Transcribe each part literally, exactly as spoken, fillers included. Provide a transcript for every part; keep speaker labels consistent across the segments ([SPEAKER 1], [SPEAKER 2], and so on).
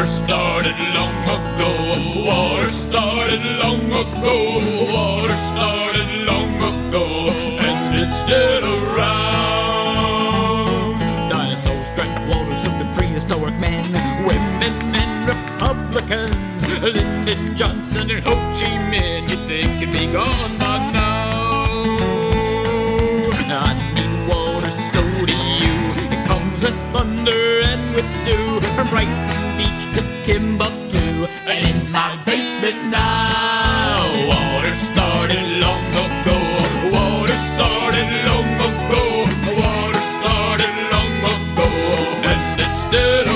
[SPEAKER 1] Water started long ago. Water started long ago. Water started long ago, and it's still around. Dinosaurs drank water, so the prehistoric men, women and Republicans, Lyndon Johnson and Ho Chi Minh. You think it'd be gone by now? I need water, so do you. It comes with thunder and with dew, from Brighton Beach to Timbuktu, and in my basement now. Water started long ago. Water started long ago. Water started long ago, and it's still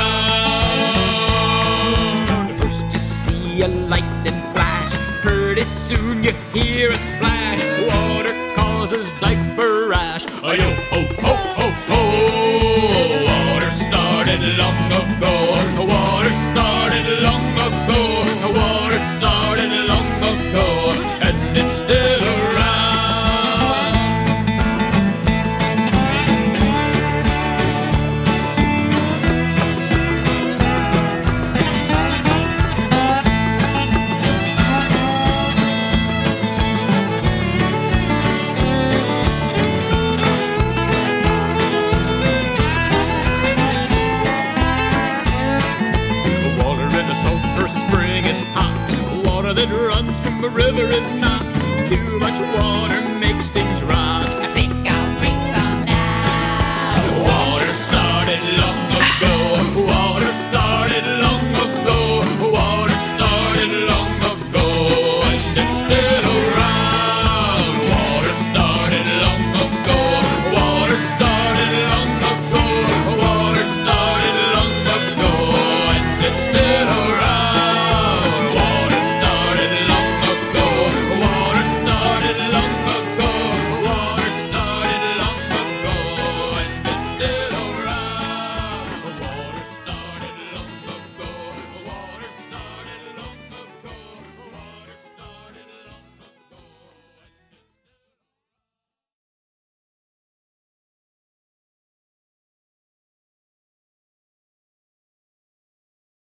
[SPEAKER 1] around. First you see a lightning flash, pretty soon you hear a splash. Water causes diaper rash. Oh, yo, ho, ho, ho, ho. Water started long ago. Water started long ago. Water started long ago, and it's still around. Spring is hot. Water that runs from a river is not. Too much water makes things rot. I think I'll drink some now. Water started long ago. Water started long ago. Water started long ago, and it's still around. Water started long ago.